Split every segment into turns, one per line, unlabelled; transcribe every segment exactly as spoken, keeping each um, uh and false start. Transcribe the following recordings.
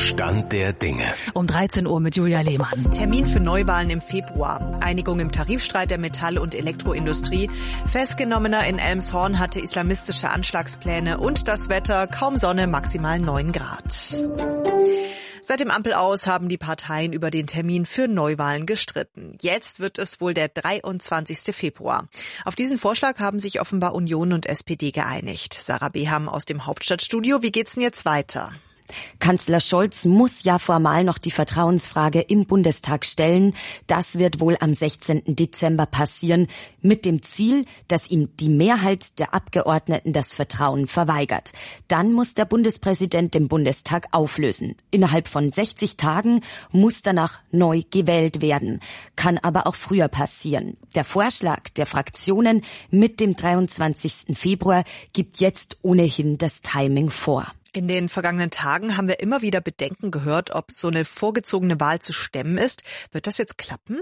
Stand der Dinge.
Um dreizehn Uhr mit Julia Lehmann.
Termin für Neuwahlen im Februar. Einigung im Tarifstreit der Metall- und Elektroindustrie. Festgenommener in Elmshorn hatte islamistische Anschlagspläne und das Wetter, kaum Sonne, maximal neun Grad. Seit dem Ampelaus haben die Parteien über den Termin für Neuwahlen gestritten. Jetzt wird es wohl der dreiundzwanzigste Februar. Auf diesen Vorschlag haben sich offenbar Union und S P D geeinigt. Sarah Beham aus dem Hauptstadtstudio. Wie geht's denn jetzt weiter?
Kanzler Scholz muss ja formal noch die Vertrauensfrage im Bundestag stellen. Das wird wohl am sechzehnten Dezember passieren, mit dem Ziel, dass ihm die Mehrheit der Abgeordneten das Vertrauen verweigert. Dann muss der Bundespräsident den Bundestag auflösen. Innerhalb von sechzig Tagen muss danach neu gewählt werden. Kann aber auch früher passieren. Der Vorschlag der Fraktionen mit dem dreiundzwanzigsten Februar gibt jetzt ohnehin das Timing vor.
In den vergangenen Tagen haben wir immer wieder Bedenken gehört, ob so eine vorgezogene Wahl zu stemmen ist. Wird das jetzt klappen?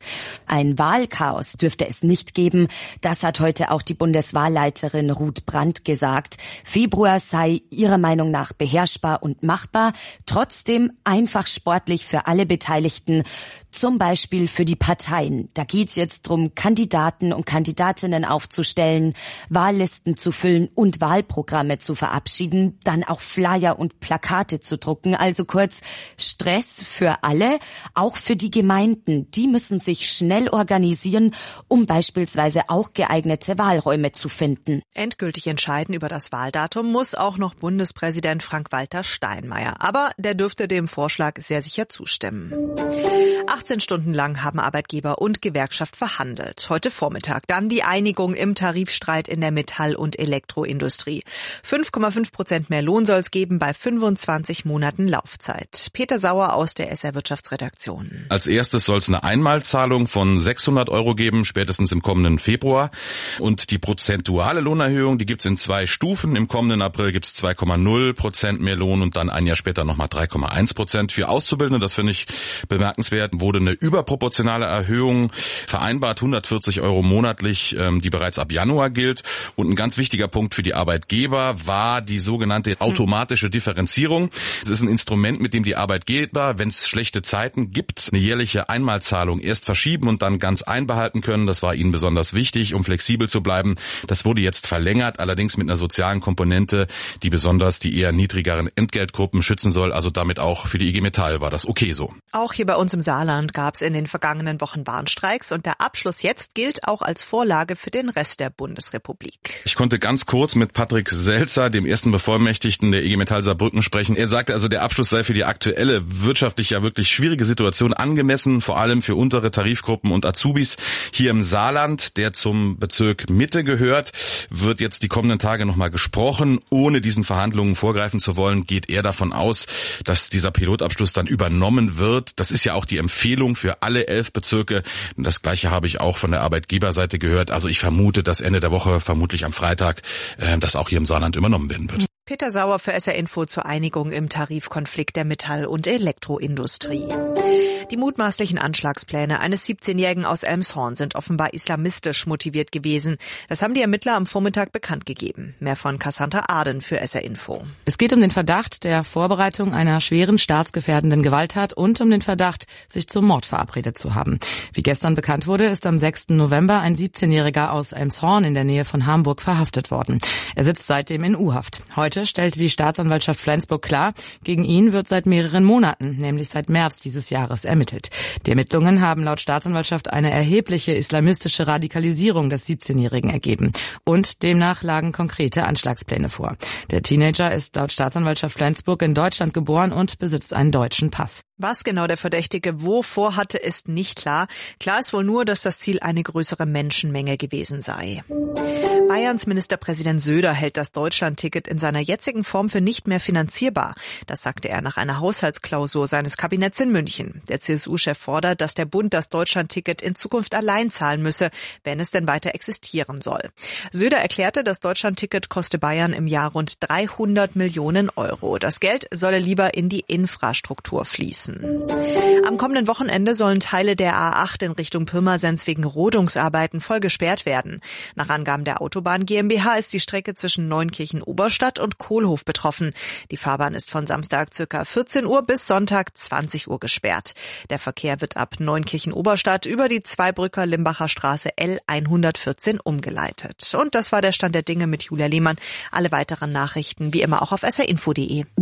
Ein Wahlchaos dürfte es nicht geben. Das hat heute auch die Bundeswahlleiterin Ruth Brandt gesagt. Februar sei ihrer Meinung nach beherrschbar und machbar, trotzdem einfach sportlich für alle Beteiligten. Zum Beispiel für die Parteien. Da geht's jetzt drum, Kandidaten und Kandidatinnen aufzustellen, Wahllisten zu füllen und Wahlprogramme zu verabschieden, dann auch Flyer und Plakate zu drucken. Also kurz Stress für alle, auch für die Gemeinden. Die müssen sich schnell organisieren, um beispielsweise auch geeignete Wahlräume zu finden.
Endgültig entscheiden über das Wahldatum muss auch noch Bundespräsident Frank-Walter Steinmeier. Aber der dürfte dem Vorschlag sehr sicher zustimmen. achtzehn Stunden lang haben Arbeitgeber und Gewerkschaft verhandelt. Heute Vormittag dann die Einigung im Tarifstreit in der Metall- und Elektroindustrie. fünf Komma fünf Prozent mehr Lohn soll es geben bei fünfundzwanzig Monaten Laufzeit. Peter Sauer aus der S R Wirtschaftsredaktion.
Als erstes soll es eine Einmalzahlung von sechshundert Euro geben, spätestens im kommenden Februar. Und die prozentuale Lohnerhöhung, die gibt's in zwei Stufen. Im kommenden April gibt's zwei Komma null Prozent mehr Lohn und dann ein Jahr später nochmal drei Komma eins Prozent. Für Auszubildende, das finde ich bemerkenswert, wurde eine überproportionale Erhöhung vereinbart, hundertvierzig Euro monatlich, die bereits ab Januar gilt. Und ein ganz wichtiger Punkt für die Arbeitgeber war die sogenannte automatische Differenzierung. Es ist ein Instrument, mit dem die Arbeitgeber, wenn es schlechte Zeiten gibt, eine jährliche Einmalzahlung erst verschieben und dann ganz einbehalten können. Das war ihnen besonders wichtig, um flexibel zu bleiben. Das wurde jetzt verlängert, allerdings mit einer sozialen Komponente, die besonders die eher niedrigeren Entgeltgruppen schützen soll. Also damit auch für die I G Metall war das okay so.
Auch hier bei uns im Saarland gab es in den vergangenen Wochen Warnstreiks und der Abschluss jetzt gilt auch als Vorlage für den Rest der Bundesrepublik.
Ich konnte ganz kurz mit Patrick Selzer, dem ersten Bevollmächtigten der I G Metall Saarbrücken, sprechen. Er sagte also, der Abschluss sei für die aktuelle wirtschaftlich ja wirklich schwierige Situation angemessen, vor allem für untere Tarifgruppen und Azubis. Hier im Saarland, der zum Bezirk Mitte gehört, wird jetzt die kommenden Tage nochmal gesprochen. Ohne diesen Verhandlungen vorgreifen zu wollen, geht er davon aus, dass dieser Pilotabschluss dann übernommen wird. Das ist ja auch die Empfehlung für alle elf Bezirke. Das Gleiche habe ich auch von der Arbeitgeberseite gehört. Also ich vermute, dass Ende der Woche, vermutlich am Freitag, das auch hier im Saarland übernommen werden wird.
Peter Sauer für S R Info zur Einigung im Tarifkonflikt der Metall- und Elektroindustrie. Die mutmaßlichen Anschlagspläne eines siebzehnjährigen aus Elmshorn sind offenbar islamistisch motiviert gewesen. Das haben die Ermittler am Vormittag bekannt gegeben. Mehr von Cassandra Aden für S R Info.
Es geht um den Verdacht der Vorbereitung einer schweren staatsgefährdenden Gewalttat und um den Verdacht, sich zum Mord verabredet zu haben. Wie gestern bekannt wurde, ist am sechsten November ein siebzehnjähriger aus Elmshorn in der Nähe von Hamburg verhaftet worden. Er sitzt seitdem in U-Haft. Heute stellte die Staatsanwaltschaft Flensburg klar, gegen ihn wird seit mehreren Monaten, nämlich seit März dieses Jahres, ermittelt. Die Ermittlungen haben laut Staatsanwaltschaft eine erhebliche islamistische Radikalisierung des siebzehnjährigen ergeben. Und demnach lagen konkrete Anschlagspläne vor. Der Teenager ist laut Staatsanwaltschaft Flensburg in Deutschland geboren und besitzt einen deutschen Pass.
Was genau der Verdächtige wo vorhatte, ist nicht klar. Klar ist wohl nur, dass das Ziel eine größere Menschenmenge gewesen sei. Bayerns Ministerpräsident Söder hält das Deutschlandticket in seiner jetzigen Form für nicht mehr finanzierbar. Das sagte er nach einer Haushaltsklausur seines Kabinetts in München. Der C S U-Chef fordert, dass der Bund das Deutschlandticket in Zukunft allein zahlen müsse, wenn es denn weiter existieren soll. Söder erklärte, das Deutschlandticket koste Bayern im Jahr rund dreihundert Millionen Euro. Das Geld solle lieber in die Infrastruktur fließen. Bremerhaven. Am kommenden Wochenende sollen Teile der A acht in Richtung Pirmasens wegen Rodungsarbeiten voll gesperrt werden. Nach Angaben der Autobahn GmbH ist die Strecke zwischen Neunkirchen-Oberstadt und Kohlhof betroffen. Die Fahrbahn ist von Samstag ca. vierzehn Uhr bis Sonntag zwanzig Uhr gesperrt. Der Verkehr wird ab Neunkirchen-Oberstadt über die Zweibrücker Limbacher Straße L hundertvierzehn umgeleitet. Und das war der Stand der Dinge mit Julia Lehmann. Alle weiteren Nachrichten wie immer auch auf s r info punkt d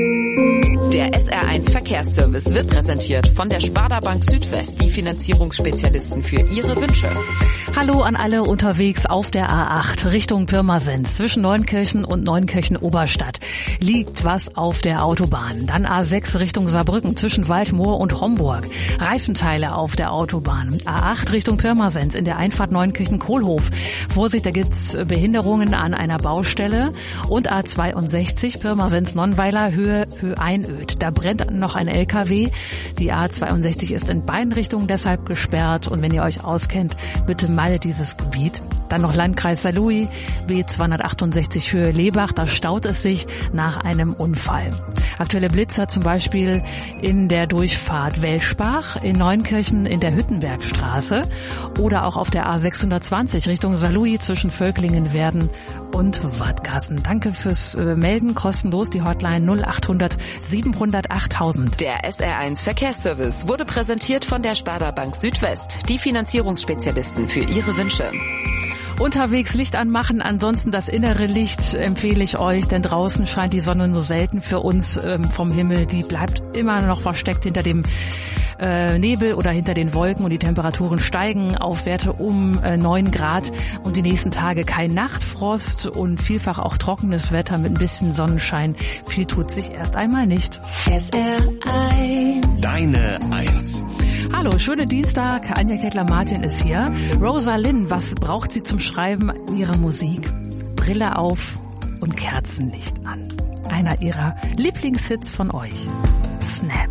e.
Der S R eins Verkehrsservice wird präsentiert von der Sparda Bank Südwest, die Finanzierungsspezialisten für Ihre Wünsche.
Hallo an alle unterwegs auf der A acht Richtung Pirmasens. Zwischen Neunkirchen und Neunkirchen-Oberstadt liegt was auf der Autobahn. Dann A sechs Richtung Saarbrücken zwischen Waldmoor und Homburg. Reifenteile auf der Autobahn. A acht Richtung Pirmasens in der Einfahrt Neunkirchen-Kohlhof. Vorsicht, da gibt's Behinderungen an einer Baustelle. Und A zweiundsechzig Pirmasens-Nonnweiler Höhe, Höhe Einöd. Da brennt noch ein L K W. Die A zweiundsechzig ist in beiden Richtungen deshalb gesperrt. Und wenn ihr euch auskennt, bitte meidet dieses Gebiet. Dann noch Landkreis Saarlouis, B zweihundertachtundsechzig Höhe Lebach. Da staut es sich nach einem Unfall. Aktuelle Blitzer zum Beispiel in der Durchfahrt Welschbach, in Neunkirchen in der Hüttenbergstraße oder auch auf der A sechshundertzwanzig Richtung Saarlouis zwischen Völklingen-Werden und Wadgassen. Danke fürs äh, Melden, kostenlos die Hotline null achthundert siebenhundert achttausend.
Der S R eins Verkehrsservice wurde präsentiert von der Sparda Bank Südwest, die Finanzierungsspezialisten für Ihre Wünsche.
Unterwegs Licht anmachen, ansonsten das innere Licht empfehle ich euch, denn draußen scheint die Sonne nur selten für uns ähm, vom Himmel. Die bleibt immer noch versteckt hinter dem äh, Nebel oder hinter den Wolken und die Temperaturen steigen auf Werte um äh, neun Grad und die nächsten Tage kein Nachtfrost und vielfach auch trockenes Wetter mit ein bisschen Sonnenschein. Viel tut sich erst einmal nicht.
S R eins.
Deine Eins.
Hallo, schönen Dienstag. Anja Kettler-Martin ist hier. Rosalind, was braucht sie zum Schreiben ihrer Musik? Brille auf und Kerzenlicht an. Einer ihrer Lieblingshits von euch. Snap.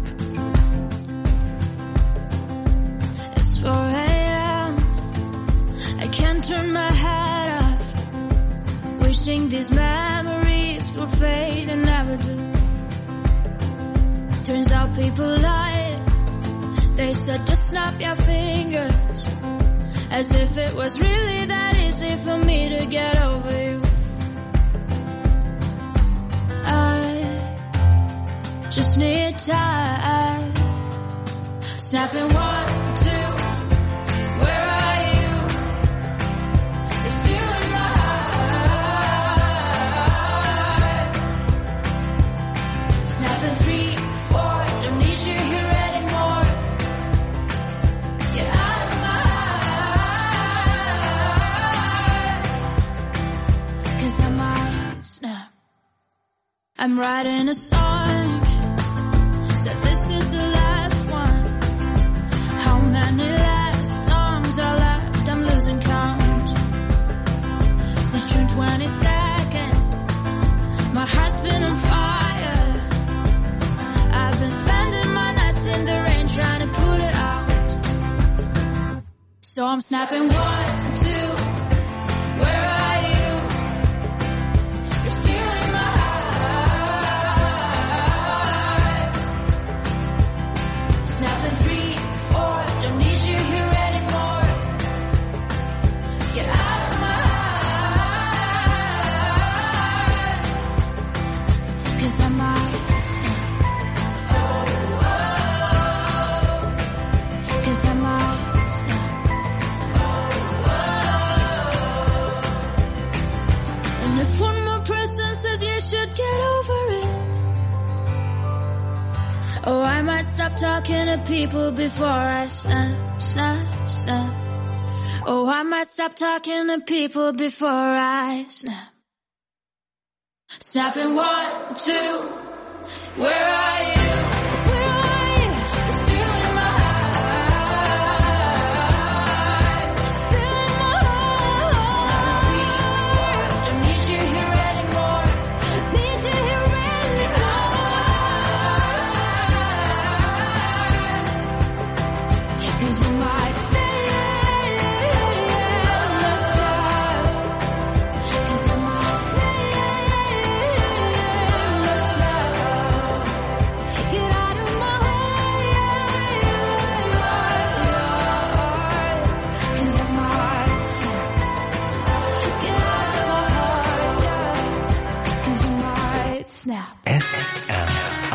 It's four a m I can't turn my head off. Wishing these memories would fade and never do. Turns out people lie. They said just snap your fingers, as if it was really that easy for me to get over you. I just need time. Snapping one, two, where are you? You're still in my heart. Snapping three, four, don't need you here anymore. Get out of my heart. 'Cause I might snap. I'm writing a song, said this is the last one. How many last songs are left? I'm losing count. Since June twenty-second, my heart's been on fire. I've been spending my nights in the rain trying to put it out. So I'm snapping one, two, where are you? You're still in my heart. Snapping three, four, don't need you here anymore. Get out of my heart. 'Cause I might snap. Oh, oh. 'Cause I might snap. And if one more person says you should get over it, oh, I might stop talking to people before I snap, snap, snap. Oh, I might stop talking to people before I snap. Snapping one, two, where are you? Where are you? You're still in my heart. Still in my heart. Snapping three, four, don't need you here anymore. Need you here anymore. 'Cause you might stay, let's stop. 'Cause you might stay, let's stop.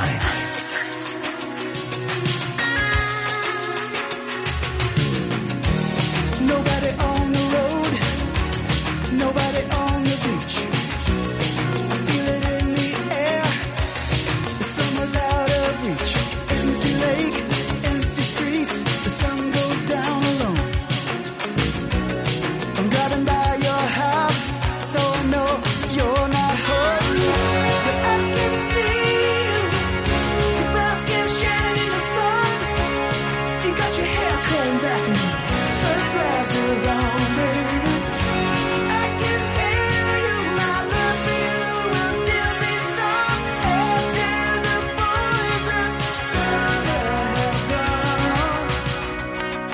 eins. Nobody on the road, nobody on the beach. I feel it in the air, the summer's out of reach. Empty lake, empty streets, the sun goes down alone. I'm driving by your house, though I know you're not home. But I can see you, your brown skin shining in the sun. You got your hair combed back and sunglasses on, baby. I can tell you my love for you will still be strong after the boys of summer have gone.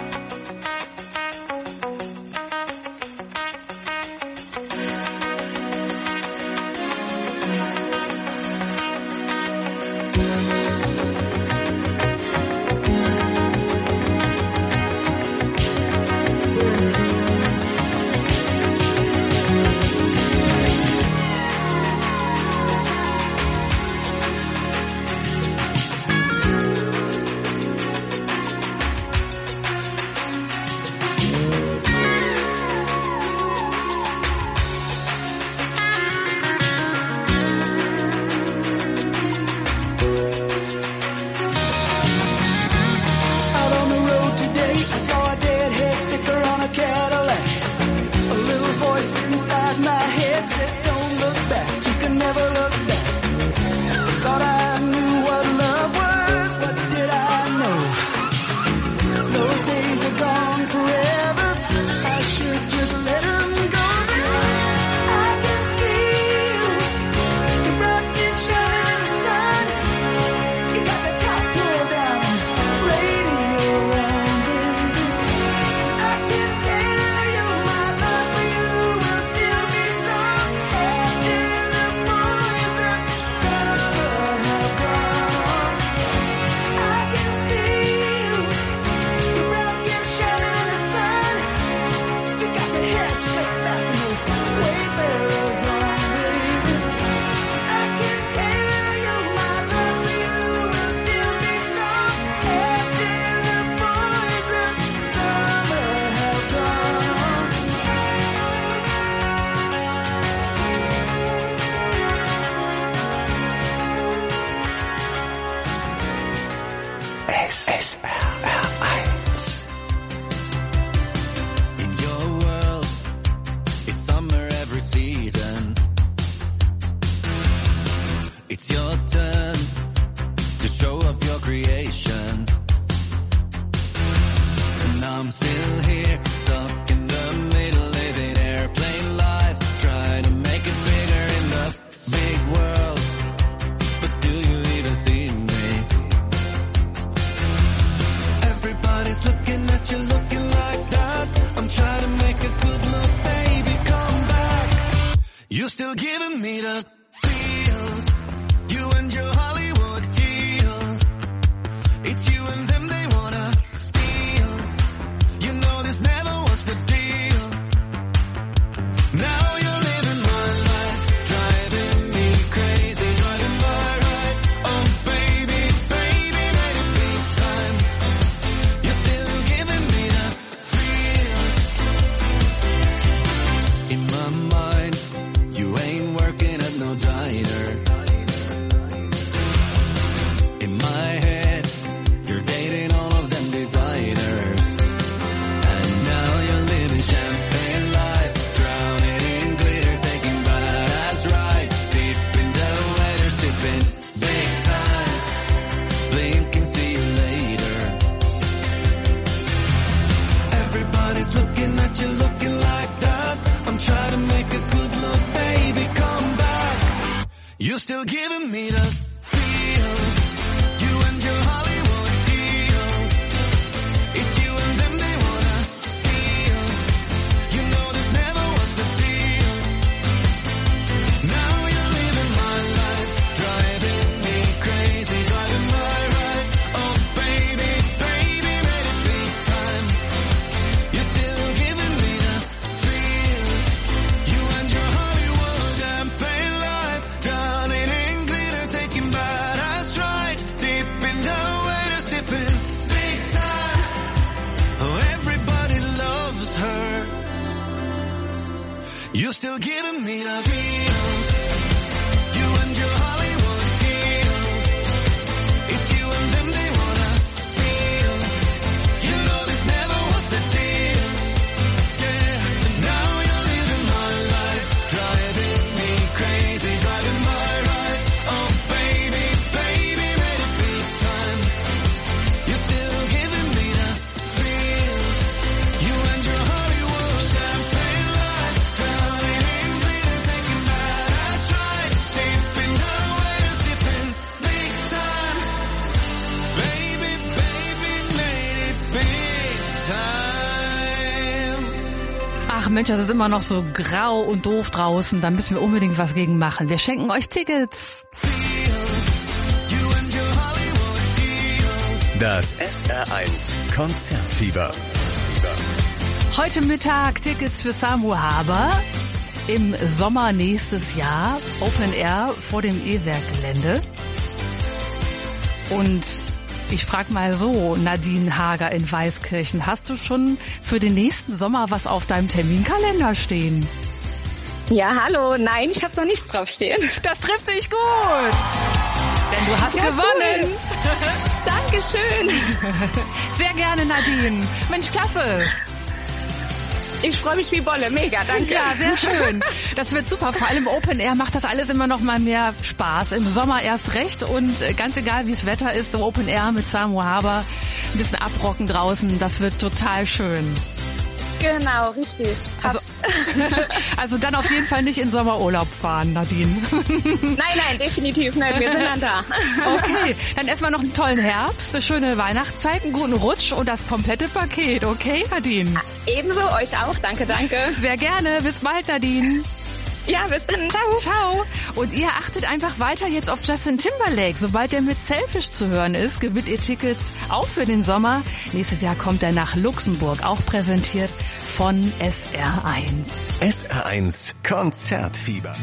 Out on the road today, I saw a deadhead sticker on a Cadillac. A little voice inside my head said, don't look back, you can never look back. I thought I knew what love was, what did I know? Those days are gone forever, I should just let them go. I can see you, your brown skin shining in the sun. You got the top pulled down, radio on, baby. I can tell you my love for you will still be strong after the boys of summer have gone. I can see you, your brown skin shining in the sun. You got your hair slicked back and those wayfarers on, baby. I can tell you my love for you will still be strong after the boys of summer have gone.
S S R R eins.
In your world, it's summer every season. It's your turn to show off your creation. And I'm still here, stuck in the middle, living airplane life, trying to make it bigger in the big world. But do you even see me? Everybody's looking at you, looking like that. I'm trying to make a good look, baby, come back. You're still giving me the feels. You and your Hollywood heels. It's you and them they wanna steal. You know this never was the deal. Now you're living my life, driving me crazy, driving my right. Oh baby, baby, made it big time. You're still giving me the feels. In my mind, you ain't working at no diner. In my head, you're dating all of them designers. And now you're living champagne life, drowning in glitter, taking badass rides, deep in the weather, tipping big time, blinking, see you later. Everybody's looking at you, looking like that. I'm trying to make a good look, baby, come back. You're still giving me the feels. You and your Hollywood heels. It's you and them they wanna steal. You know this never was the deal. Now you're living my life, driving me crazy, driving my right. Oh baby, baby, made it big time. You're still giving me the feels. You and your Hollywood champagne life, drowning in glitter, taking still giving me the feels. You and your Hollywood heels. It's you and them they wanna steal. You know this never was the deal. Yeah, and now you're living my life, driving me crazy, driving my ride. Oh baby, baby, made it big time. You're still giving me the feels. You and your Hollywood champagne life, drowning in glitter, taking that ass right, tipping the waiters, tipping big time. Baby, baby, made it big time.
Ach Mensch, das ist immer noch so grau und doof draußen. Da müssen wir unbedingt was gegen machen. Wir schenken euch Tickets.
Das S R eins Konzertfieber.
Heute Mittag Tickets für Samu Haber. Im Sommer nächstes Jahr. Open Air vor dem E-Werk-Gelände. Und ich frag mal so, Nadine Hager in Weißkirchen, hast du schon für den nächsten Sommer was auf deinem Terminkalender stehen?
Ja, hallo. Nein, ich habe noch nichts draufstehen.
Das trifft dich gut. Denn du hast
Ja,
gewonnen.
cool. Dankeschön.
Sehr gerne, Nadine. Mensch, klasse.
Ich freue mich wie Bolle. Mega, danke.
Ja, sehr schön. Das wird super. Vor allem Open Air macht das alles immer noch mal mehr Spaß. Im Sommer erst recht. Und ganz egal, wie das Wetter ist, so Open Air mit Samu Haber, ein bisschen abrocken draußen, das wird total schön.
Genau, richtig.
Also, also dann auf jeden Fall nicht in Sommerurlaub fahren, Nadine.
Nein, nein, definitiv nicht. Wir sind dann da.
Okay, dann erstmal noch einen tollen Herbst, eine schöne Weihnachtszeit, einen guten Rutsch und das komplette Paket. Okay, Nadine?
Ebenso, euch auch. Danke, danke.
Sehr gerne. Bis bald, Nadine.
Ja, bis dann. Ciao.
Ciao. Und ihr achtet einfach weiter jetzt auf Justin Timberlake. Sobald er mit Selfish zu hören ist, gewinnt ihr Tickets auch für den Sommer. Nächstes Jahr kommt er nach Luxemburg, auch präsentiert von S R eins.
S R eins Konzertfieber.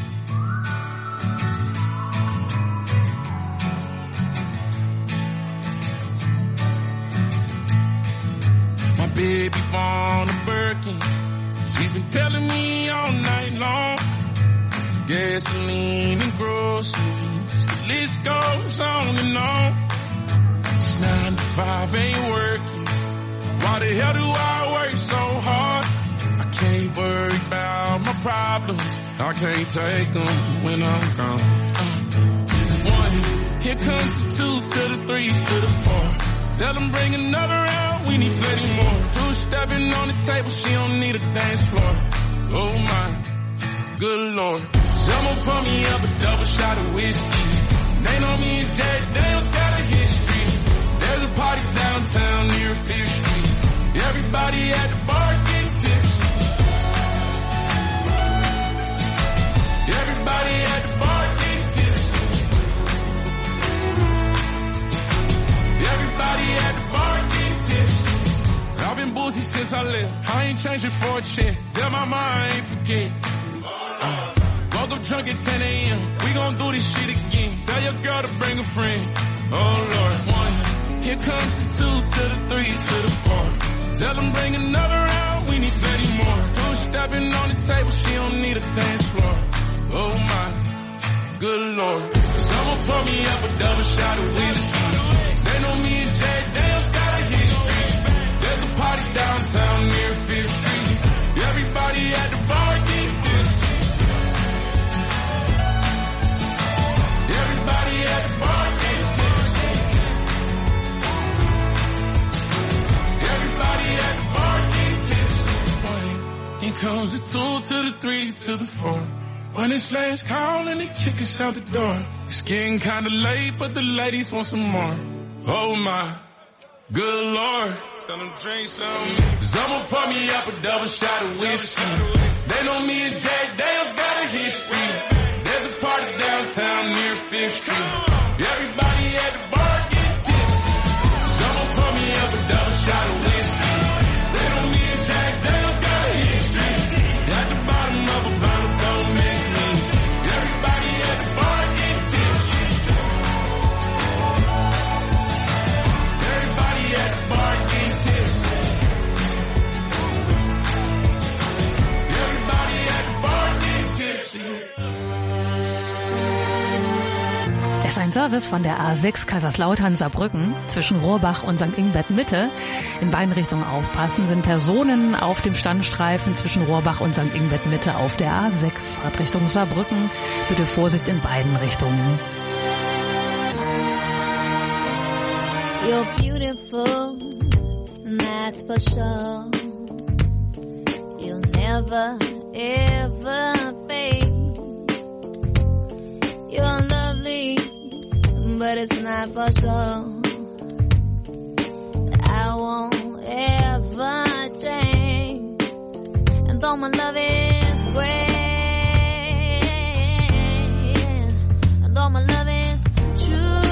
My baby born a Birkin. She's been telling me all night long. Gasoline and groceries, the list goes on and on. It's nine to five, ain't working. Why the hell do I work so hard? I can't worry about my problems. I can't take them when I'm gone. Uh, one, here comes the two to the three to the four. Tell them bring another round, we need plenty more. Two stepping on the table, she don't need a dance floor. Oh my, good Lord. Someone pour me up a double shot of whiskey. They know me and Jay Daniels got a history. There's a party downtown near Fifth Street. Everybody at the bar getting tipsy. Everybody at the bar getting tipsy. Everybody at the bar getting tipsy. I've been boozy since I left. I ain't changing for a check. Tell my mind I ain't forget. Uh, woke up drunk at ten a.m. We gon' do this shit again. Tell your girl to bring a friend. Oh Lord, one. Here comes the two to the three to the four. Tell them bring another round. We need plenty more. Two stepping on the table. She don't need a dance floor. Oh my, good Lord. Someone pour me up a double shot of whiskey. They know me and Jay Daniels got a history. There's a party downtown near Fifth Street. Everybody at the bar getting tipsy. Everybody at the bar getting tipsy. Everybody at the bar getting tipsy. Here comes the two to the three to the four. When it's last call and they kick us out the door. It's getting kinda late, but the ladies want some more. Oh my, good Lord. Tell them drink some. Someone pour me up a double shot of whiskey. They know me and Jay Daniels got a history. There's a party downtown near Fifth Street. Everybody at the bar getting tipsy. Someone pour me up a double shot of whiskey. They know me and Jack Daniels got a history. At the bottom of a bottle, don't miss me. Everybody at the bar getting tipsy. Everybody at the bar getting tipsy. Everybody at the bar getting
Ein Service von der A sechs Kaiserslautern-Saarbrücken zwischen Rohrbach und Sankt Ingbert Mitte. In beiden Richtungen aufpassen, sind Personen auf dem Standstreifen zwischen Rohrbach und Sankt Ingbert Mitte auf der A sechs, Fahrtrichtung Saarbrücken. Bitte Vorsicht in beiden Richtungen.
You're beautiful, that's for sure. You'll never, ever fade. You're lovely, but it's not for sure. I won't ever change. And though my love is great, and though my love is true,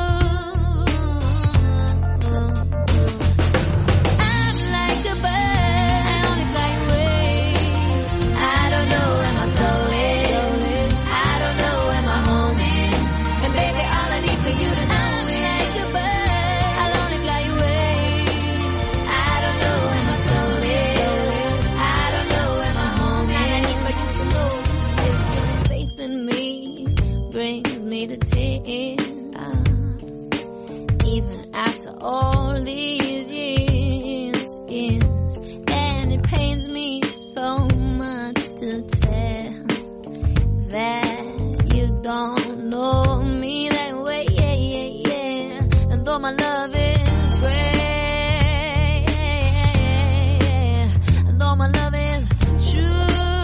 to tears, even after all these years, years, and it pains me so much to tell that you don't know me that way, yeah, yeah, yeah. And though my love is great, and though my love is true,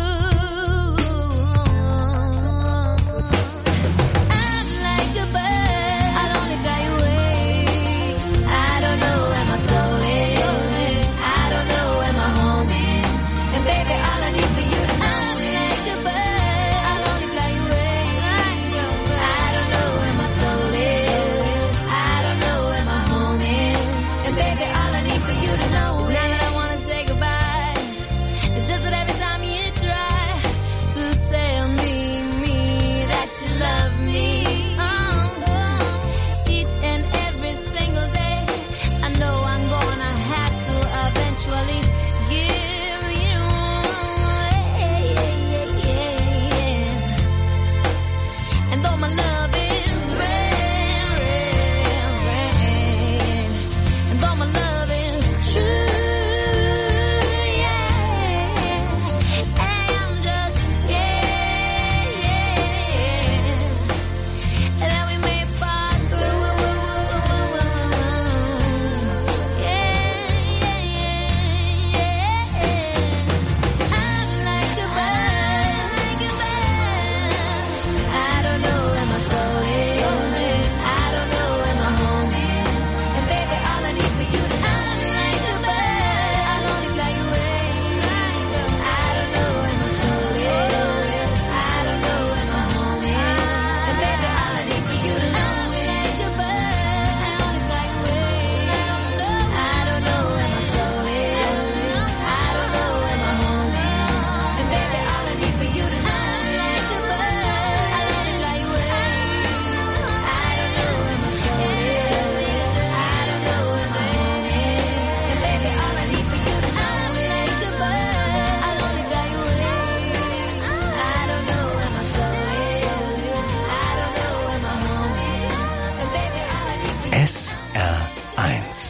S R eins.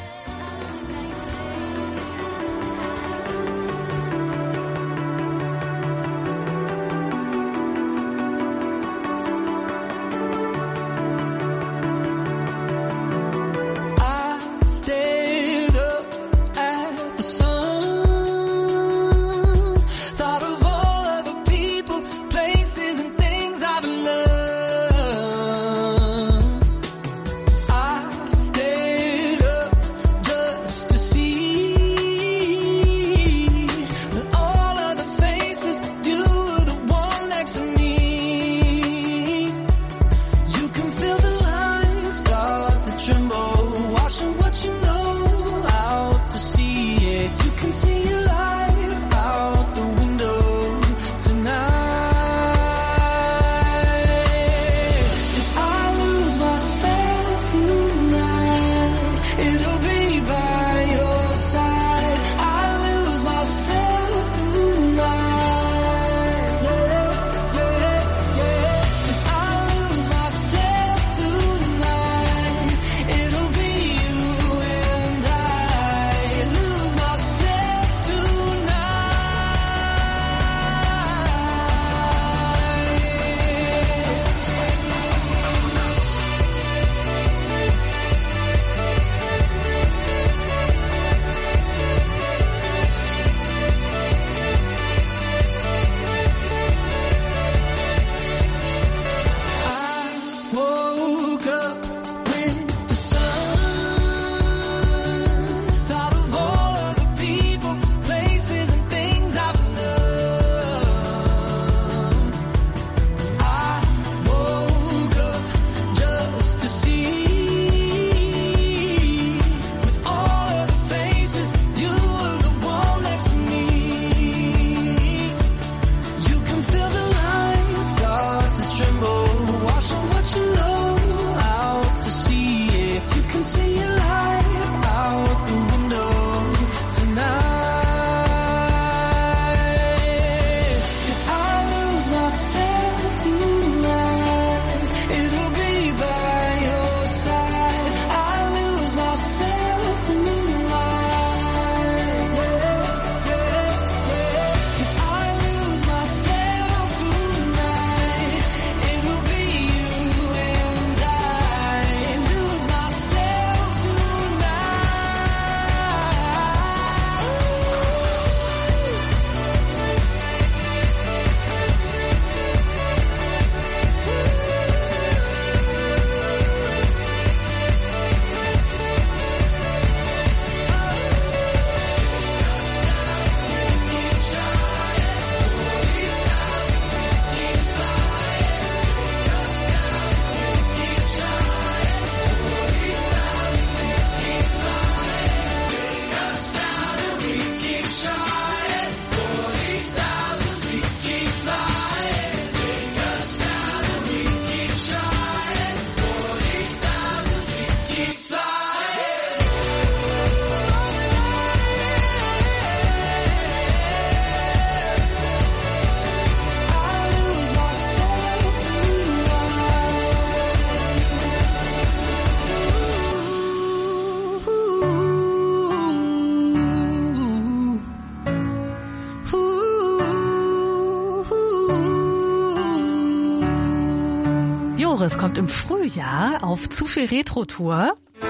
Joris kommt im Frühjahr auf Zu viel Retro-Tour.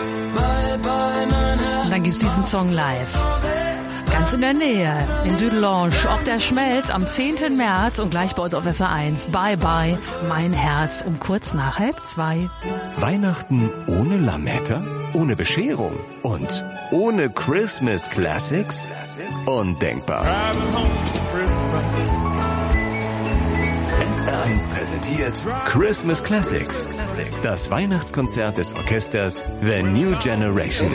Und dann gibt's diesen Song live. Ganz in der Nähe, in Dudelange, ob der Schmelz am zehnten März und gleich bei uns auf S R eins. Bye bye, mein Herz, um kurz nach halb zwei.
Weihnachten ohne Lametta, ohne Bescherung und ohne Christmas Classics? Undenkbar. S R eins präsentiert Christmas Classics, das Weihnachtskonzert des Orchesters The New Generation.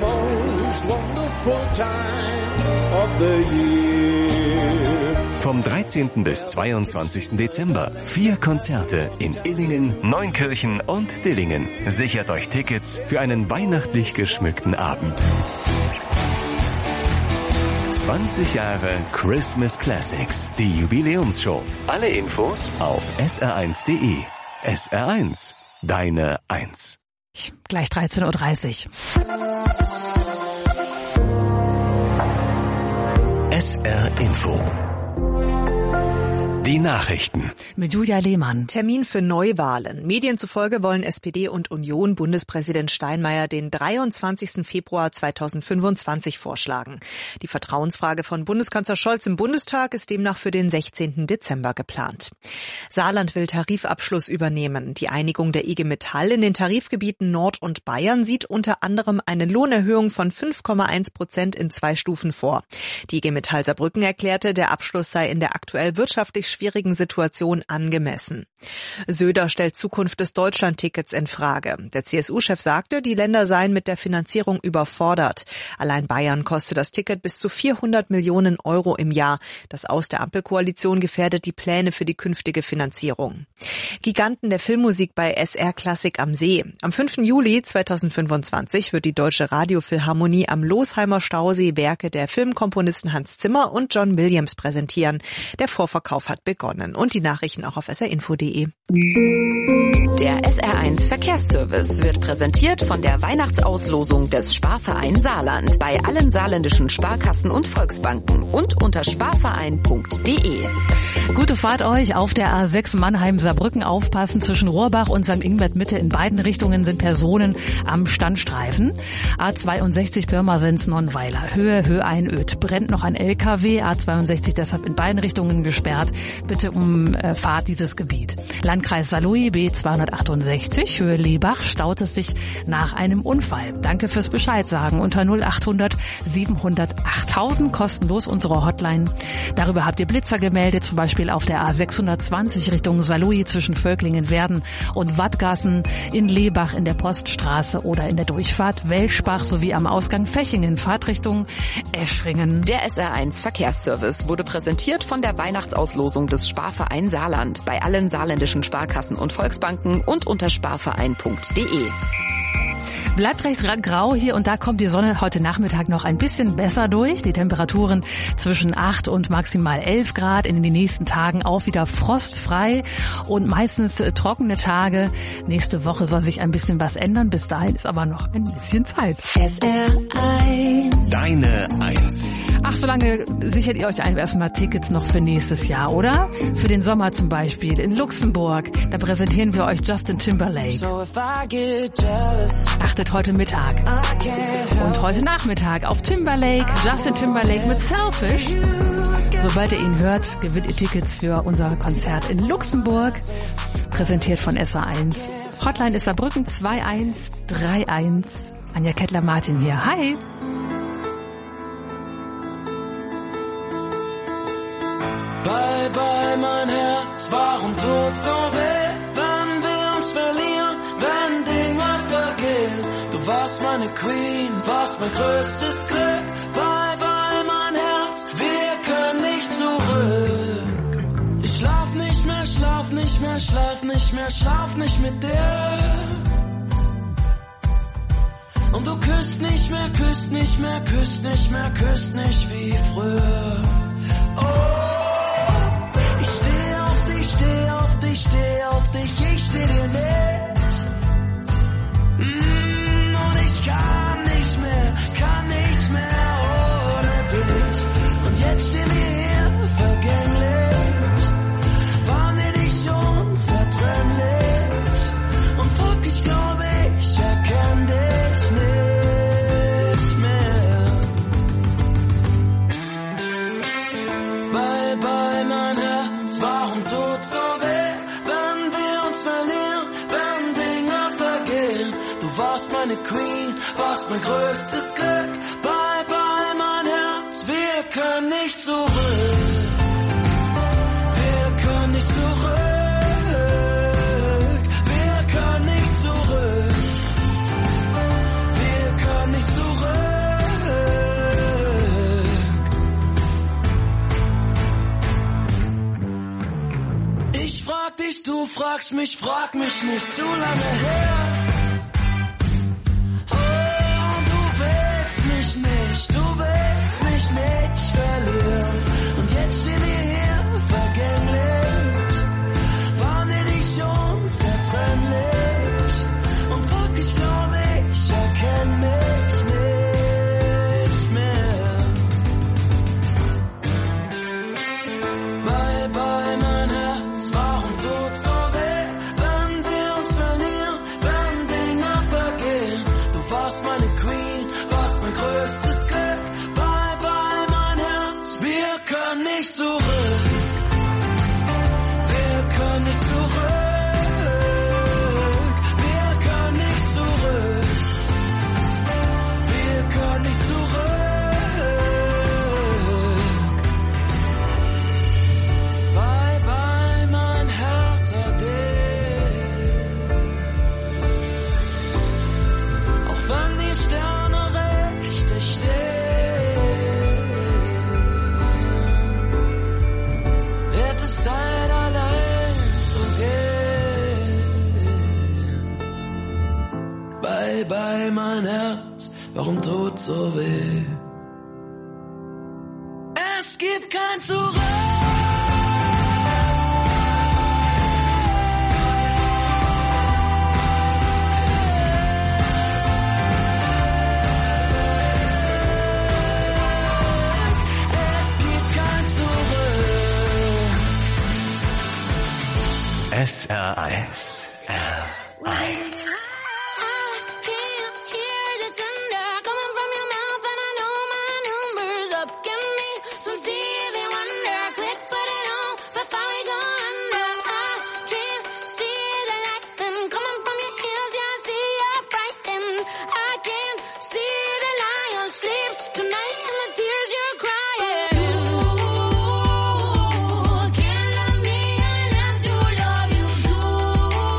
Vom dreizehnten bis zweiundzwanzigsten Dezember. Vier Konzerte in Illingen, Neunkirchen und Dillingen. Sichert euch Tickets für einen weihnachtlich geschmückten Abend. zwanzig Jahre Christmas Classics, die Jubiläumsshow. Alle Infos auf S R eins Punkt de. S R eins, deine Eins.
Gleich dreizehn Uhr dreißig.
S R Info. Die Nachrichten.
Mit Julia Lehmann.
Termin für Neuwahlen. Medien zufolge wollen S P D und Union Bundespräsident Steinmeier den dreiundzwanzigsten Februar zweitausendfünfundzwanzig vorschlagen. Die Vertrauensfrage von Bundeskanzler Scholz im Bundestag ist demnach für den sechzehnten Dezember geplant. Saarland will Tarifabschluss übernehmen. Die Einigung der I G Metall in den Tarifgebieten Nord und Bayern sieht unter anderem eine Lohnerhöhung von fünf Komma eins Prozent in zwei Stufen vor. Die I G Metall Saarbrücken erklärte, der Abschluss sei in der aktuell wirtschaftlich schwierigen Situation angemessen. Söder stellt Zukunft des Deutschlandtickets in Frage. Der C S U-Chef sagte, die Länder seien mit der Finanzierung überfordert. Allein Bayern koste das Ticket bis zu vierhundert Millionen Euro im Jahr. Das Aus der Ampelkoalition gefährdet die Pläne für die künftige Finanzierung. Giganten der Filmmusik bei S R Klassik am See. Am fünften Juli zweitausendfünfundzwanzig wird die Deutsche Radiophilharmonie am Losheimer Stausee Werke der Filmkomponisten Hans Zimmer und John Williams präsentieren. Der Vorverkauf hat begonnen. Und die Nachrichten auch auf S R info punkt de.
Der S R eins Verkehrsservice wird präsentiert von der Weihnachtsauslosung des Sparverein Saarland bei allen saarländischen Sparkassen und Volksbanken und unter sparverein punkt de.
Gute Fahrt euch auf der A sechs Mannheim-Saarbrücken. Aufpassen, zwischen Rohrbach und Sankt Ingbert Mitte in beiden Richtungen sind Personen am Standstreifen. A zweiundsechzig Pirmasens-Nonnweiler, Höhe Höhe-Einöd. Brennt noch ein L K W, A zweiundsechzig deshalb in beiden Richtungen gesperrt. Bitte umfahrt dieses Gebiet. Landkreis Saarlouis, B zweihundertachtundsechzig, Höhe Lebach, staut es sich nach einem Unfall. Danke fürs Bescheid sagen unter null achthundert siebenhundertachttausend, kostenlos unsere Hotline. Darüber habt ihr Blitzer gemeldet, zum Beispiel auf der A sechshundertzwanzig Richtung Saarlouis zwischen Völklingen-Werden und Wattgassen, in Lebach in der Poststraße oder in der Durchfahrt Welschbach sowie am Ausgang Fechingen, Fahrtrichtung Eschringen.
Der S R eins Verkehrsservice wurde präsentiert von der Weihnachtsauslosung des Sparverein Saarland bei allen saarländischen Sparkassen und Volksbanken und unter sparverein punkt de.
Bleibt recht grau hier und da kommt die Sonne heute Nachmittag noch ein bisschen besser durch. Die Temperaturen zwischen acht und maximal elf Grad. In den nächsten Tagen auch wieder frostfrei und meistens trockene Tage. Nächste Woche soll sich ein bisschen was ändern. Bis dahin ist aber noch ein bisschen Zeit.
S R eins.
Deine Eins.
Ach, solange sichert ihr euch erstmal Tickets noch für nächstes Jahr, oder? Für den Sommer zum Beispiel in Luxemburg. Da präsentieren wir euch Justin Timberlake. Achtet heute Mittag und heute Nachmittag auf Timberlake, Justin Timberlake mit Selfish. Sobald ihr ihn hört, gewinnt ihr Tickets für unser Konzert in Luxemburg, präsentiert von S R eins. Hotline ist Saarbrücken zwei eins drei eins. Anja Kettler-Martin hier. Hi!
Bye, bye, mein Herz, warum tut so weh, wenn wir uns verlieren, wenn Dinge vergehen. Du warst meine Queen, warst mein größtes Glück. Bye, bye, mein Herz, wir können nicht zurück. Ich schlaf nicht mehr, schlaf nicht mehr, schlaf nicht mehr, schlaf nicht mit dir.
Und du küsst nicht mehr, küsst nicht mehr, küsst nicht mehr, küsst nicht wie früher. Oh, ich steh auf dich, steh auf dich, steh auf dich, ich steh dir nicht. Mm, und ich kann nicht mehr, kann nicht mehr ohne dich. Und jetzt stehen wir hier vergänglich, waren wir nicht schon zertrennlich? Und fuck, ich glaube, ich erkenn dich nicht mehr. Bye, bye, mein Herz, warum tut so weh, wenn wir uns verlieren, wenn Dinge vergehen? Du warst meine Queen, warst mein größtes Glück. Bye, bye, mein Herz, wir können nicht zurück. Wir können nicht zurück. Wir können nicht zurück. Wir können nicht zurück. Ich frag dich, du fragst mich, frag mich nicht zu lange her. Oh, du willst mich nicht, du willst mich nicht verlieren. Und jetzt stehen wir hier vergänglich, waren wir nicht schon zertrennlich? Und fuck, ich glaube, ich erkenn mich nicht mehr. Bye, bye, mein Herz, warum tut so weh, wenn wir uns verlieren, wenn Dinge vergehen? Du warst meine Queen, warst mein größtes Glück. Bye, bye, mein Herz, wir können nicht zurück. Wir können nicht zurück. Wir können nicht zurück. Wir können nicht zurück. Bye, bye, mein Herz, ade. Auch wenn die Sterne richtig stehen, wird es Zeit, allein zu gehen. Bye, bye, mein Herz, warum tut so weh? Es gibt kein Zurück. Es gibt kein Zurück.
S R eins. R eins.
Can't love me unless you love you too.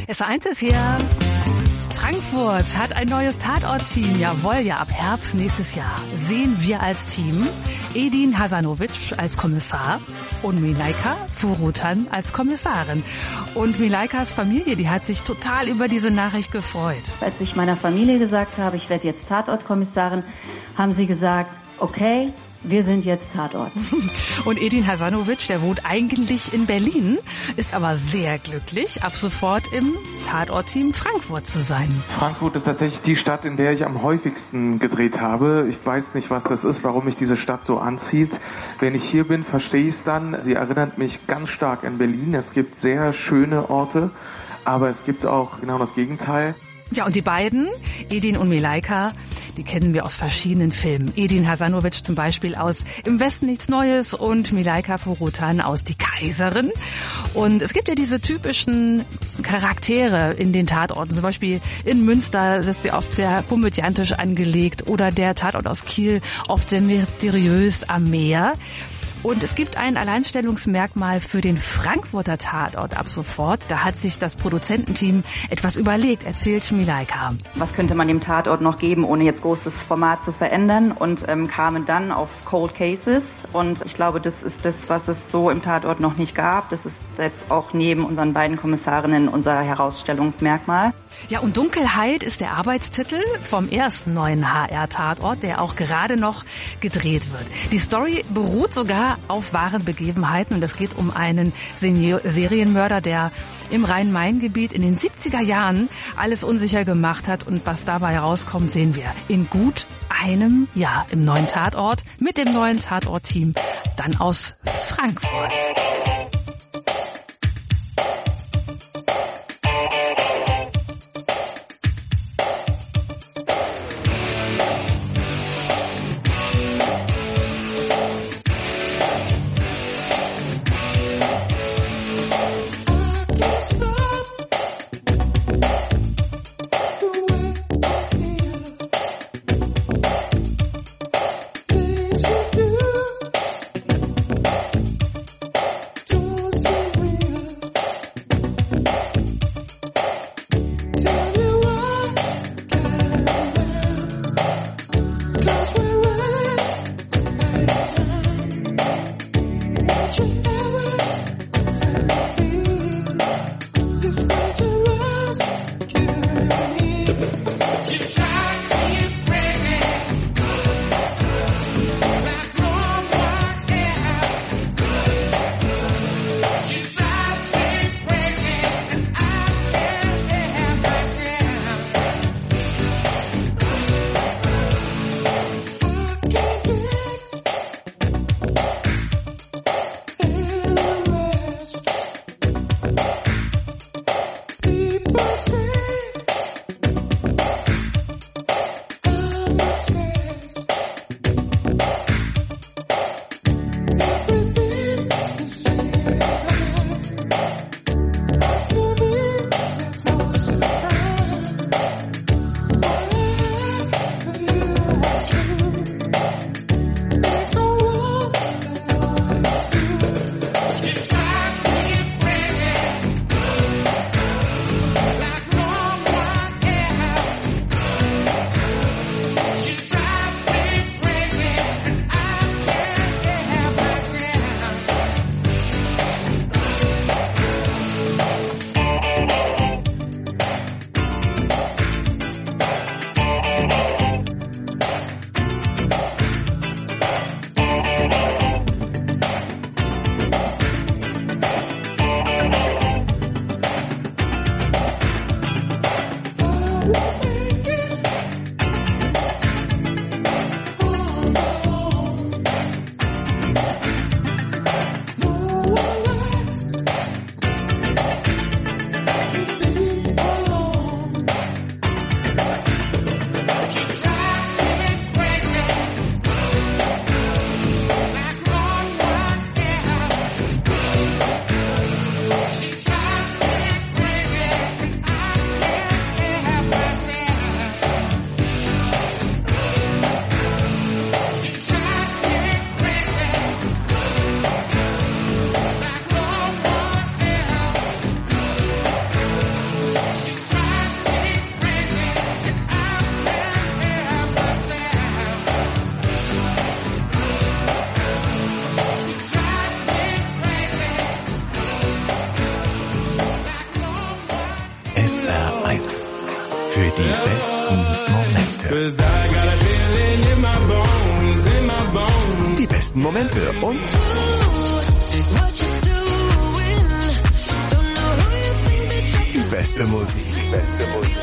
S eins ist hier. Frankfurt hat ein neues Tatort-Team. Jawohl, ja, ab Herbst nächstes Jahr sehen wir als Team Edin Hasanovic als Kommissar und Milaika Furutan als Kommissarin. Und Milaikas Familie, die hat sich total über diese Nachricht gefreut.
Als ich meiner Familie gesagt habe, ich werde jetzt Tatortkommissarin, haben sie gesagt, okay, wir sind jetzt Tatort.
Und Edin Hasanovic, der wohnt eigentlich in Berlin, ist aber sehr glücklich, ab sofort im Tatort-Team Frankfurt zu sein.
Frankfurt ist tatsächlich die Stadt, in der ich am häufigsten gedreht habe. Ich weiß nicht, was das ist, warum mich diese Stadt so anzieht. Wenn ich hier bin, verstehe ich es dann. Sie erinnert mich ganz stark an Berlin. Es gibt sehr schöne Orte, aber es gibt auch genau das Gegenteil.
Ja, und die beiden, Edin und Milaika, die kennen wir aus verschiedenen Filmen. Edin Hasanovic zum Beispiel aus Im Westen nichts Neues und Milaika Furutan aus Die Kaiserin. Und es gibt ja diese typischen Charaktere in den Tatorten. Zum Beispiel in Münster, das ist ja oft sehr komödiantisch angelegt. Oder der Tatort aus Kiel, oft sehr mysteriös am Meer. Und es gibt ein Alleinstellungsmerkmal für den Frankfurter Tatort ab sofort. Da hat sich das Produzententeam etwas überlegt, erzählt Milaika.
Was könnte man dem Tatort noch geben, ohne jetzt großes Format zu verändern? Und ähm, kamen dann auf Cold Cases. Und ich glaube, das ist das, was es so im Tatort noch nicht gab. Das ist jetzt auch neben unseren beiden Kommissarinnen unser Herausstellungsmerkmal.
Ja, und Dunkelheit ist der Arbeitstitel vom ersten neuen H R-Tatort, der auch gerade noch gedreht wird. Die Story beruht sogar auf wahren Begebenheiten und es geht um einen Senior- Serienmörder, der im Rhein-Main-Gebiet in den siebziger Jahren alles unsicher gemacht hat und was dabei herauskommt, sehen wir in gut einem Jahr im neuen Tatort mit dem neuen Tatort-Team dann aus Frankfurt.
To
Die besten Momente. Die besten Momente und die beste Musik. Die beste Musik.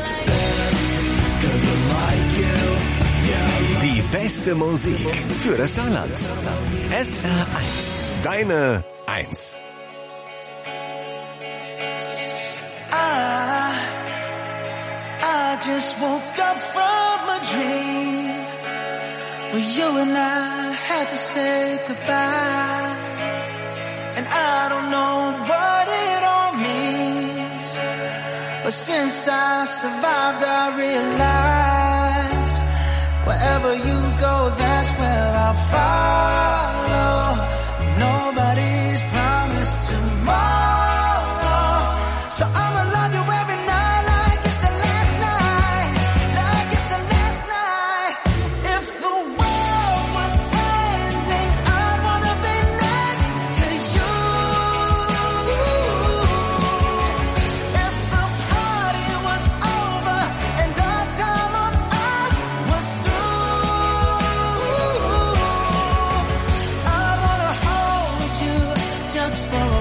Die beste Musik für das Saarland. S R eins. Deine eins.
I, I just woke up from a dream where you and I had to say goodbye. And I don't know what it all means, but since I survived I realized wherever you go, that's where I'll follow. Nobody's promised tomorrow, so I'ma love you every night like it's the last night, like it's the last night. If the world was ending, I'd wanna be next to you. If the party was over and our time on earth was through, I'd wanna hold you just for a while.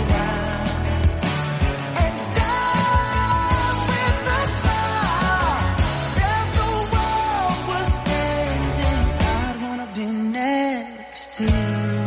And die with a smile. If the world was ending, I'd wanna be next to you.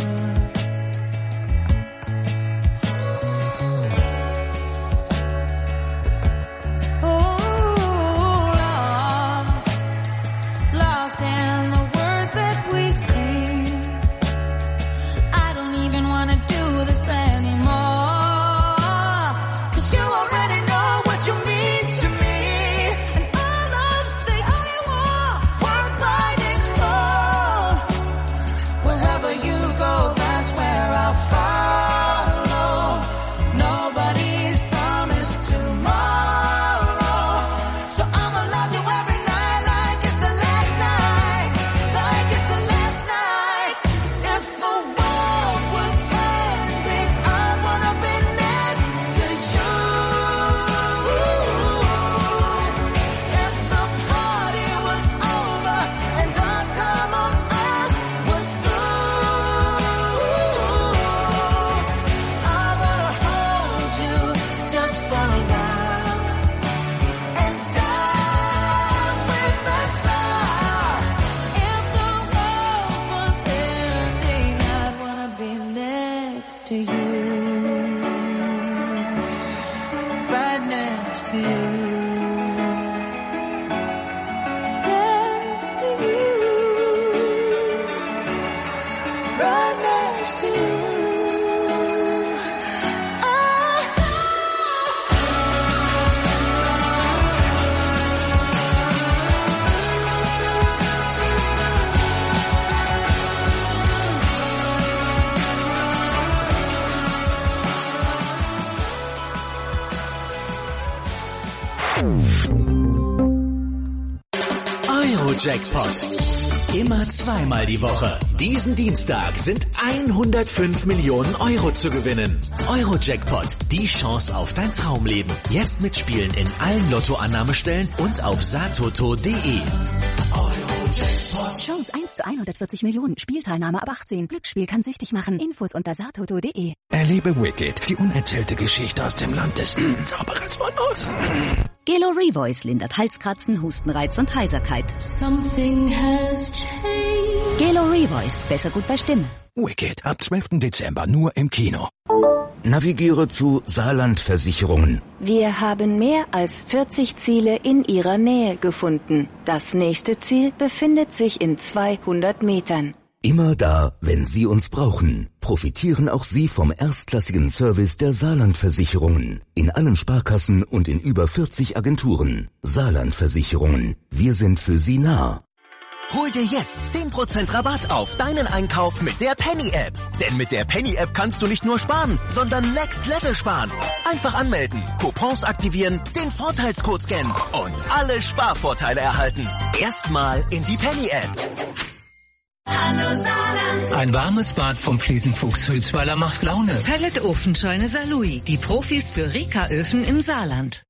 Ooh, lost, lost in the words that we speak. I don't even wanna do this anymore, 'cause you already know what you mean to me, and all love's the only war worth fighting for. Wherever you go, that's where I'll follow. Nobody's promised tomorrow, so I'ma love you every night like it's the last night, like it's the last night. If the world was ending, I'd wanna be next to you. If the party was over and our time on earth was through, I wanna hold you just for a while and die with a smile. If the world was ending, I'd wanna be next to you, right next to you, next to you, right next to you.
Eurojackpot. Immer zweimal die Woche. Diesen Dienstag sind hundertfünf Millionen Euro zu gewinnen. Eurojackpot, die Chance auf dein Traumleben. Jetzt mitspielen in allen Lottoannahmestellen und auf satoto punkt de.
Chance eins zu hundertvierzig Millionen. Spielteilnahme ab achtzehn. Glücksspiel kann süchtig machen. Infos unter satoto punkt de.
Erlebe Wicked, die unerzählte Geschichte aus dem Land des Zauberers von Oz.
Gelo Revoice lindert Halskratzen, Hustenreiz und Heiserkeit.
Something has changed.
Gelo Revoice, besser gut bei Stimme.
Wicked, ab zwölften Dezember nur im Kino.
Navigiere zu Saarland Versicherungen.
Wir haben mehr als vierzig Ziele in Ihrer Nähe gefunden. Das nächste Ziel befindet sich in zweihundert Metern.
Immer da, wenn Sie uns brauchen. Profitieren auch Sie vom erstklassigen Service der Saarland Versicherungen. In allen Sparkassen und in über vierzig Agenturen. Saarland Versicherungen. Wir sind für Sie nah.
Hol dir jetzt zehn Prozent Rabatt auf deinen Einkauf mit der Penny-App. Denn mit der Penny-App kannst du nicht nur sparen, sondern Next Level sparen. Einfach anmelden, Coupons aktivieren, den Vorteilscode scannen und alle Sparvorteile erhalten. Erstmal in die Penny-App.
Hallo Saarland. Ein warmes Bad vom Fliesenfuchs Hülsweiler macht Laune.
Pelletofenscheune Saarlouis, die Profis für Reka-Öfen im Saarland.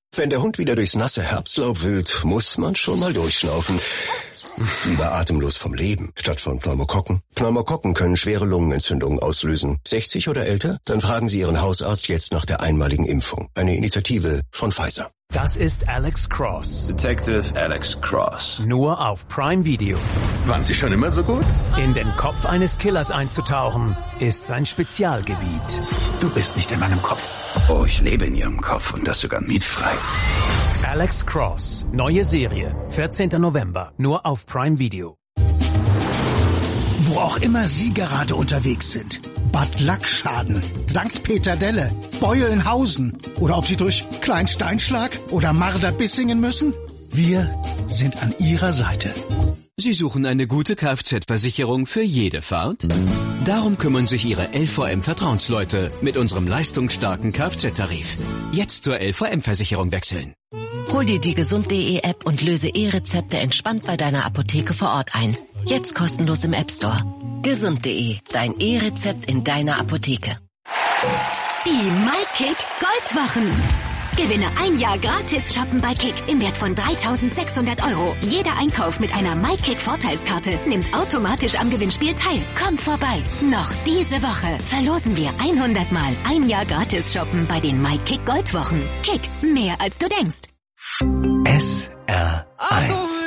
Wenn der Hund wieder durchs nasse Herbstlaub wühlt, muss man schon mal durchschnaufen. Lieber atemlos vom Leben, statt von Pneumokokken. Pneumokokken können schwere Lungenentzündungen auslösen. sechzig oder älter? Dann fragen Sie Ihren Hausarzt jetzt nach der einmaligen Impfung. Eine Initiative von Pfizer.
Das ist Alex Cross.
Detective Alex Cross.
Nur auf Prime Video.
Waren Sie schon immer so gut?
In den Kopf eines Killers einzutauchen, ist sein Spezialgebiet.
Du bist nicht in meinem Kopf. Oh, ich lebe in Ihrem Kopf und das sogar mietfrei.
Alex Cross. Neue Serie. vierzehnten November. Nur auf Prime Video.
Wo auch immer Sie gerade unterwegs sind. Bad Lackschaden, Sankt Peter-Delle, Beulenhausen oder ob Sie durch Kleinsteinschlag oder Marder-Bissingen müssen. Wir sind an Ihrer Seite.
Sie suchen eine gute Kfz-Versicherung für jede Fahrt? Darum kümmern sich Ihre L V M-Vertrauensleute mit unserem leistungsstarken Kfz-Tarif. Jetzt zur L V M-Versicherung wechseln.
Hol dir die gesund punkt de App und löse E-Rezepte entspannt bei deiner Apotheke vor Ort ein. Jetzt kostenlos im App Store. gesund punkt de, dein E-Rezept in deiner Apotheke.
Die MyKick Goldwochen. Gewinne ein Jahr gratis shoppen bei Kick im Wert von dreitausendsechshundert Euro. Jeder Einkauf mit einer MyKick Vorteilskarte nimmt automatisch am Gewinnspiel teil. Komm vorbei. Noch diese Woche verlosen wir hundert Mal ein Jahr gratis shoppen bei den MyKick Goldwochen. Kick, mehr als du denkst.
S R eins.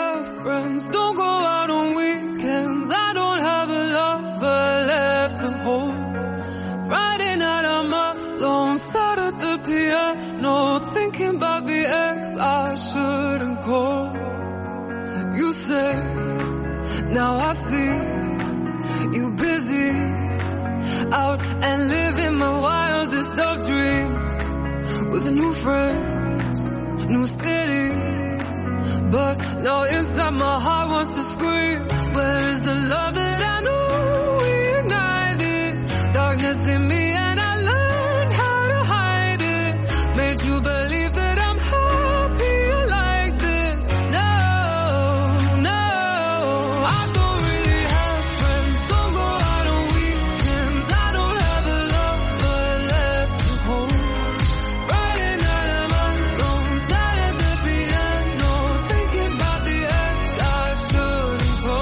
Sat at the piano, thinking about the ex I shouldn't call. You say, now I see you busy out and living my wildest of dreams with new friends, new cities. But now inside my heart wants to scream, where is the love that I knew we ignited? Darkness in me and I learned how to hide it. Made you believe that I'm happier like this. No, no, I don't really have friends. Don't go out on weekends. I don't have a lover left to hold. Friday night I'm alone, sat at the piano, thinking about the ex I shouldn't go.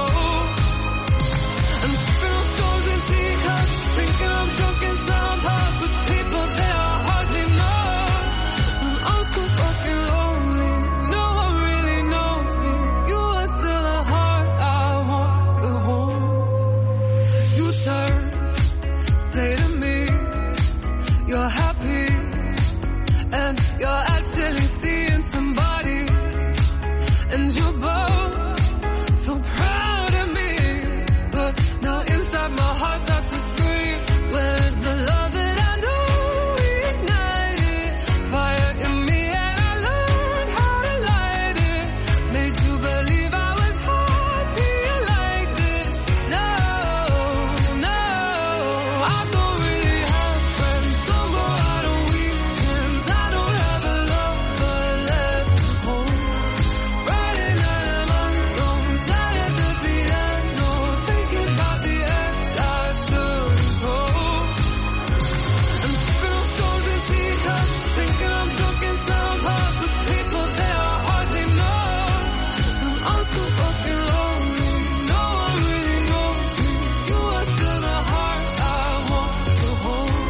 I'm sipping on stones and teacups, thinking I'm drunk in some pub with people that I hardly know. I'm so fucking lonely, no one really knows me. You are still a heart I want to hold. You turn, say to me, you're happy, and you're actually seeing somebody, and you're both so proud of me. But now inside my heart starts to scream, where's the love that I knew we ignited? Fire in me and I learned how to light it. Made you believe I was happier like this. No, no, I don't really have friends. Don't go out on weekends. I don't have a lover left to hold. Friday night I'm alone, sat at the piano, thinking about the ex I shouldn't go. I'm sipping on stones and teacups, thinking I'm drunk in some pub with people that I hardly know. I'm so fucking lonely, no one really knows me. You are still the heart I want to hold.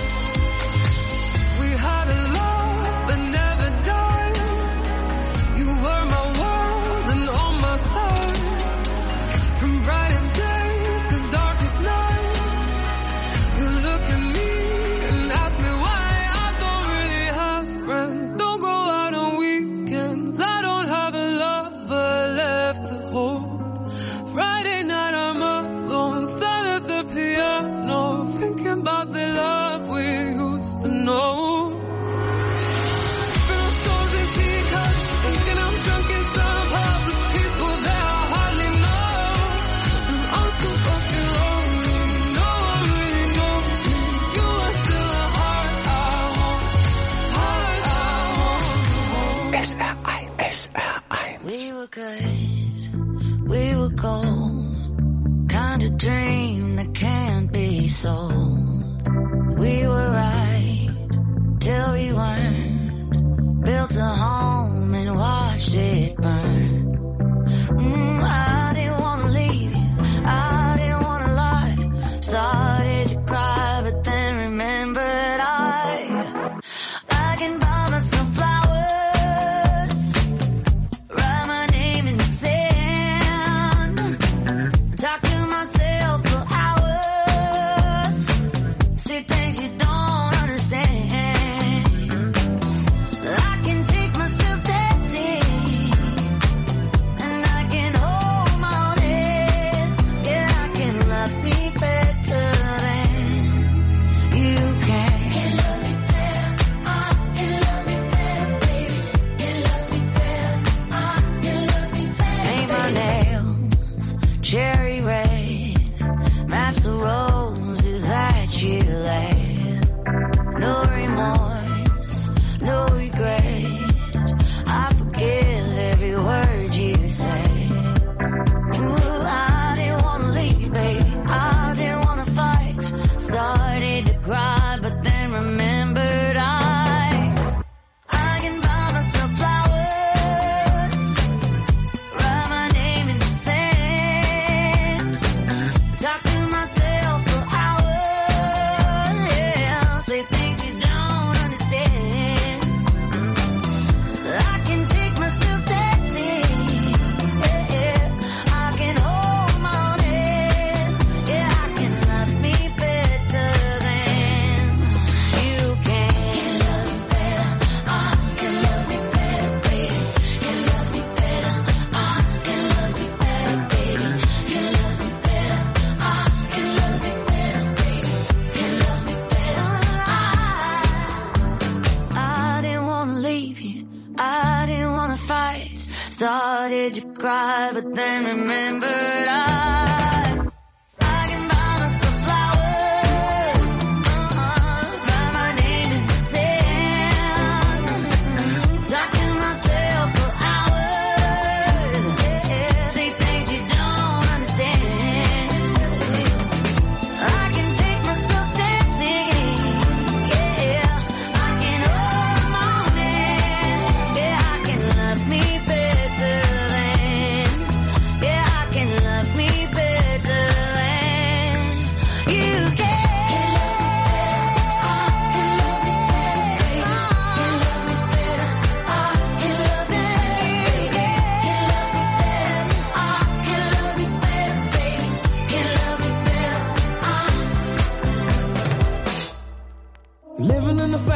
We had a love that never died. You were my world and on my side. From brightest day to darkest night. You look at me and ask me why I don't really have friends. Don't go out on weekends. I don't have a lover left to hold. Friday night I'm alone, sat at the piano, thinking about the love we used to know. Sipping on stones and teacups, thinking I'm drunk in some pub with people that I hardly know. I'm so fucking lonely, no one really knows me. You are still a heart I want, heart I want to hold.
S R eins. S R eins.
We were good, we were gold, kind of dream that can't be sold. We were right till we weren't, built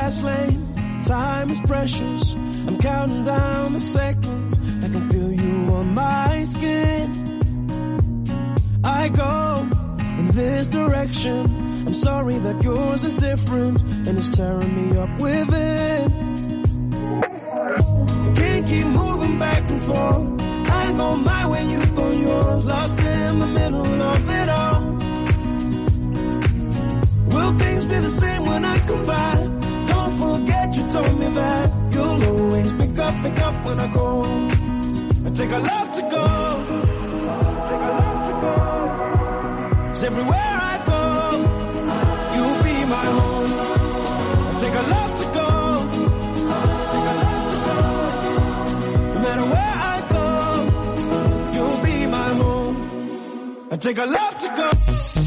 fast lane. Time is precious. I'm counting down the seconds. I can feel you on my skin. I go in this direction. I'm sorry that yours is different and it's tearing me up within. Can't keep moving back and forth. I go my way, you go yours. Lost in the middle of it all. Will things be the same when I come back? Don't forget you told me that you'll always pick up, pick up when I go. I take a love to go. Take a love to go. 'Cause everywhere I go, you'll be my home. I take a love to go. Take a love to go. No matter where I go, you'll be my home. I take a love to go.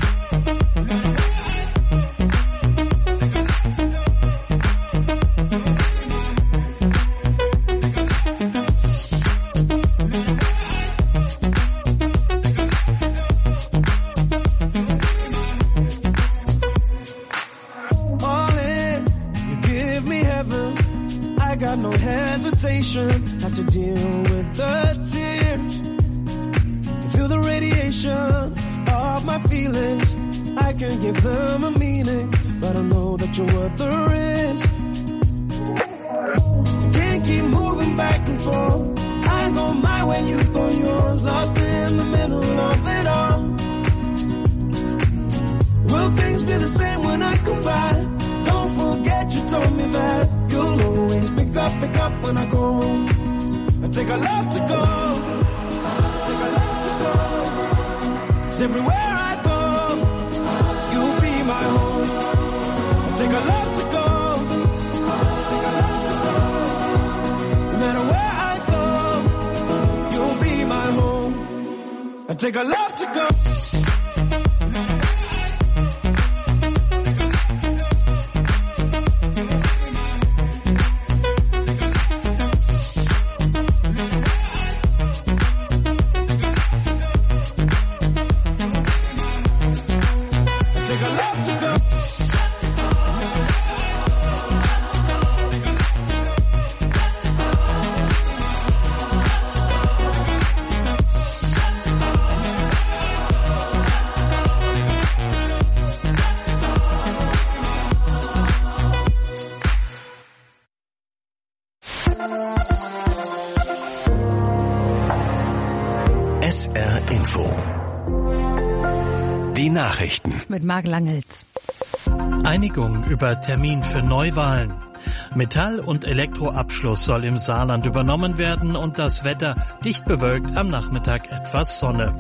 No hesitation, have to deal with the tears. You feel the radiation of my feelings. I can give them a meaning, but I know that you're worth the risk. You can't keep moving back and forth. I go my way, you go yours. Lost in the middle of it all. Will things be the same when I come back? Don't forget you told me that you'll always pick up, pick up when I go. I take a love to go. Take a love to go. 'Cause everywhere I go, you'll be my home. I take a love to go. Take a love to go. No matter where I go, you'll be my home. I take a love to go.
S R Info. Die Nachrichten.
Mit Marc Langels.
Einigung über Termin für Neuwahlen. Metall- und Elektroabschluss soll im Saarland übernommen werden und das Wetter dicht bewölkt, am Nachmittag etwas Sonne.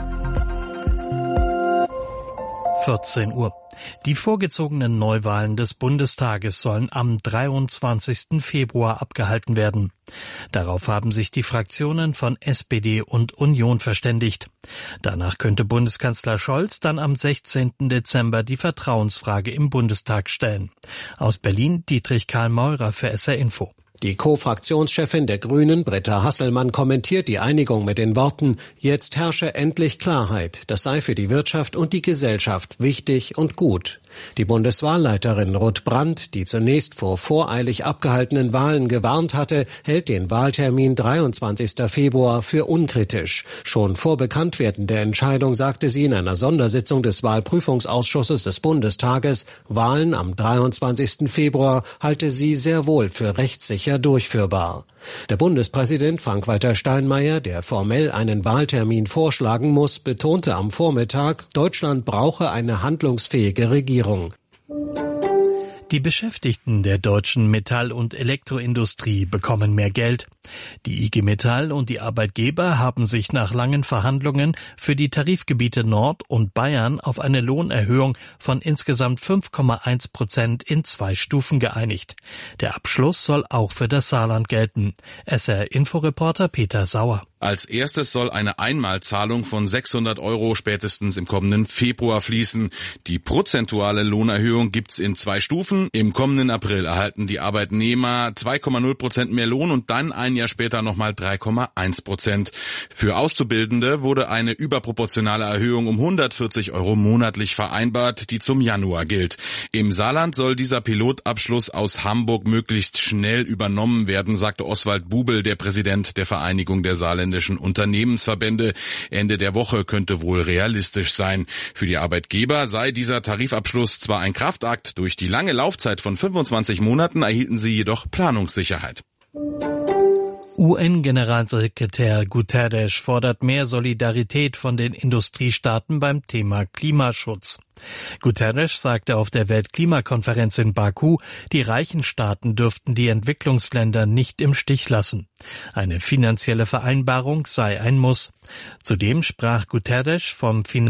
vierzehn Uhr. Die vorgezogenen Neuwahlen des Bundestages sollen am dreiundzwanzigsten Februar abgehalten werden. Darauf haben sich die Fraktionen von S P D und Union verständigt. Danach könnte Bundeskanzler Scholz dann am sechzehnten Dezember die Vertrauensfrage im Bundestag stellen. Aus Berlin Dietrich Karl Meurer für S R Info.
Die Co-Fraktionschefin der Grünen, Britta Hasselmann, kommentiert die Einigung mit den Worten: Jetzt herrsche endlich Klarheit. Das sei für die Wirtschaft und die Gesellschaft wichtig und gut. Die Bundeswahlleiterin Ruth Brandt, die zunächst vor voreilig abgehaltenen Wahlen gewarnt hatte, hält den Wahltermin dreiundzwanzigsten Februar für unkritisch. Schon vor Bekanntwerden der Entscheidung sagte sie in einer Sondersitzung des Wahlprüfungsausschusses des Bundestages, Wahlen am dreiundzwanzigsten Februar halte sie sehr wohl für rechtssicher durchführbar. Der Bundespräsident Frank-Walter Steinmeier, der formell einen Wahltermin vorschlagen muss, betonte am Vormittag, Deutschland brauche eine handlungsfähige Regierung.
Die Beschäftigten der deutschen Metall- und Elektroindustrie bekommen mehr Geld. Die I G Metall und die Arbeitgeber haben sich nach langen Verhandlungen für die Tarifgebiete Nord und Bayern auf eine Lohnerhöhung von insgesamt fünf Komma eins Prozent in zwei Stufen geeinigt. Der Abschluss soll auch für das Saarland gelten. S R-Inforeporter Peter Sauer.
Als erstes soll eine Einmalzahlung von sechshundert Euro spätestens im kommenden Februar fließen. Die prozentuale Lohnerhöhung gibt's in zwei Stufen. Im kommenden April erhalten die Arbeitnehmer zwei Komma null Prozent mehr Lohn und dann ein Jahr später nochmal drei Komma eins Prozent. Für Auszubildende wurde eine überproportionale Erhöhung um hundertvierzig Euro monatlich vereinbart, die zum Januar gilt. Im Saarland soll dieser Pilotabschluss aus Hamburg möglichst schnell übernommen werden, sagte Oswald Bubel, der Präsident der Vereinigung der Saarländischen Unternehmensverbände. Ende der Woche könnte wohl realistisch sein. Für die Arbeitgeber sei dieser Tarifabschluss zwar ein Kraftakt, durch die lange Laufzeit von fünfundzwanzig Monaten erhielten sie jedoch Planungssicherheit.
U N-Generalsekretär Guterres fordert mehr Solidarität von den Industriestaaten beim Thema Klimaschutz. Guterres sagte auf der Weltklimakonferenz in Baku, die reichen Staaten dürften die Entwicklungsländer nicht im Stich lassen. Eine finanzielle Vereinbarung sei ein Muss. Zudem sprach Guterres vom